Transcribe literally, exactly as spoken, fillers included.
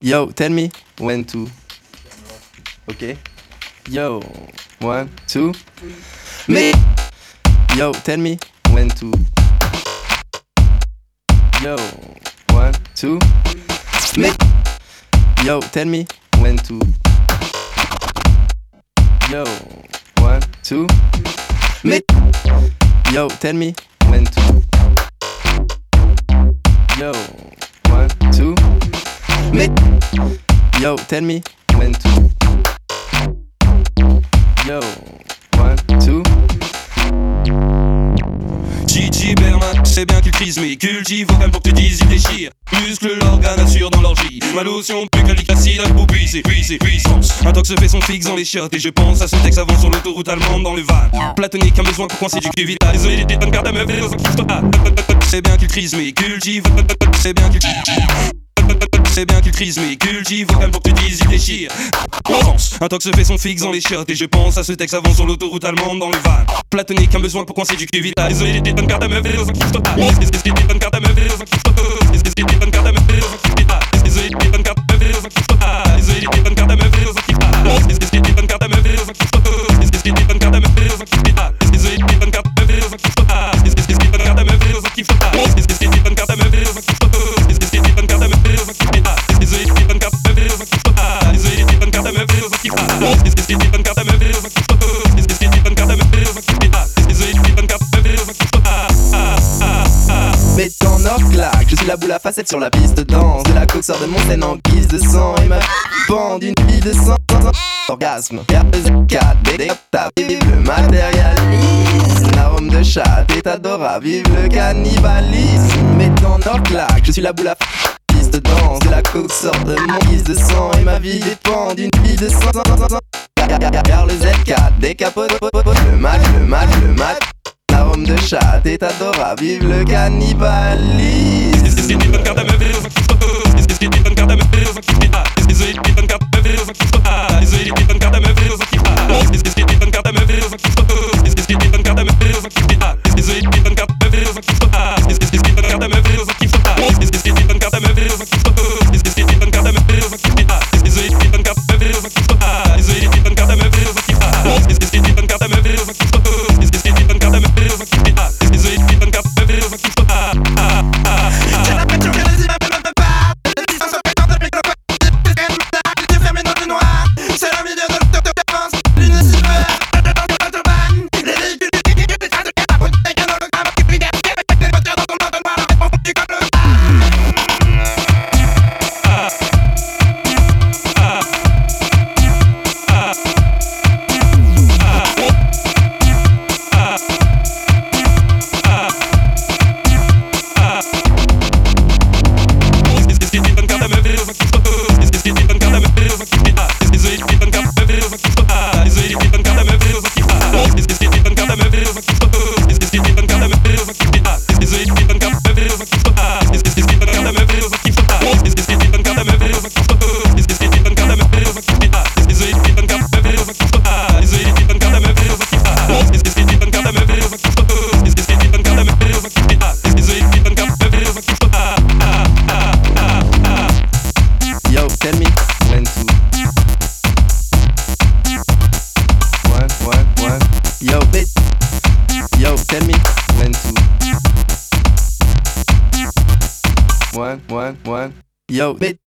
Yo, tell me when to. Okay. Yo, one, two. Me. Yo, tell me when to. Yo, one, two. Me. Yo, tell me when to. Yo, one, two. Me. Yo, tell me when to. Yo, one, two. Me. Yo, tell me when to. Yo, one, two. Gigi Berman, c'est bien qu'il crise mais cultive vocal pour que tu dises il déchire. Muscle l'organe assure dans l'orgie. Ma lotion buccalique acide pour puiser, puiser, puissance. Un tox se fait son fixe dans les chiottes. Et je pense à ce texte avant sur l'autoroute allemande dans le van. Platonique, un besoin pour coincer du cul vital. Désolé, des bonnes cartes à meuf et des c'est bien qu'il crise mais cultive. C'est bien qu'il C'est bien qu'il crise mais cultive vocal pour que tu dises il déchire. France, un tox se fait son fixe dans les chiottes. Et je pense à ce texte avant sur l'autoroute allemande dans le van. Platonique, un besoin pour coincer du cul vital. Désolé, des bonnes cartes à meuf et des des bonnes cartes à meuf et des des bonnes cartes à meuf et des désolé, des bonnes cartes à meuf et des désolé, des bonnes cartes à meuf et des des bonnes cartes à meuf et des des bonnes cartes à meuf et des désolé, des bonnes cartes à meuf et des des bonnes cartes à meuf et des des bonnes cartes à meuf et des des bonnes cartes à meuf et des des bonnes cartes à meuf et des désolé, des bonnes cartes à meuf et des désolé, des bonnes cartes à meuf et des des bonnes cartes à meuf et des des bonnes cartes à meuf et des désolé, des bonnes cartes à meuf et Mets ton or claque, je suis la boule à facettes sur la piste de danse. De la coke sort de mon scène en guise de sang. Et ma bande d'une vie de sang. Orgasme, R deux Z quatre, B D ta vive le matérialisme. Arôme de chat, t'es adorable, vive le cannibalisme. Mets ton or claque, je suis la boule à piste de danse. De la coke sort de mon guise de sang. Et ma vie dépend d'une vie de sang. Car le Z quatre, décapote, le mat, le mat, le mat. Arôme de chat, t'es adorable, vive le cannibalisme. Des bonnes cartes à meuf et des des bonnes cartes à meuf et des désolé, des bonnes cartes à meuf et des désolé, des bonnes cartes à meuf et des des bonnes cartes à meuf et des des bonnes cartes à meuf et des désolé, des bonnes cartes à meuf et des des bonnes cartes à meuf et des des bonnes cartes à meuf et des des bonnes cartes à meuf et des désolé, des bonnes cartes à meuf et des des bonnes cartes à meuf et des des bonnes cartes à meuf et des bonnes cartes à meuf désolé, des bonnes cartes à meuf et j'ai la peinture que les images ne peuvent pas. Les distances pétantes de microphone. Les yeux fermés dans le noir. C'est le milieu de l'auto-défense. L'une silver. Les véhicules des trains de guerre. Des canons de gramme. Des voitures dans ton entonnoir. La réponse du comme le Yo, tell me when to. One, one, one. Yo, bit. Yo, tell me when to. One, one, one. Yo, bit.